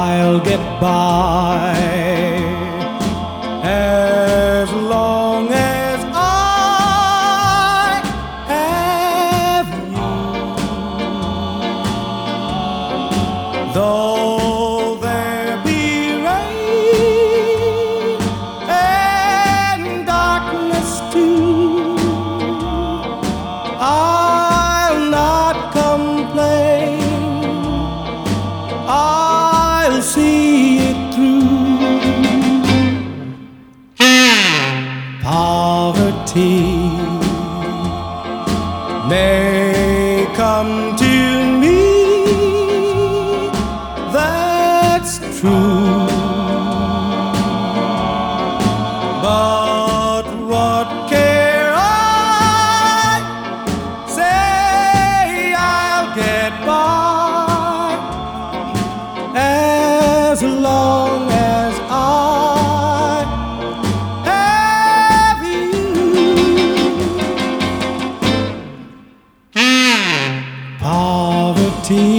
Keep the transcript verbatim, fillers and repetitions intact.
I'll get by as long as I have you. Though there be rain and darkness too, I'll not complain. I'll see it through. Poverty may come to me, that's true, but what care I? Say I'll get by as long as I have you. Poverty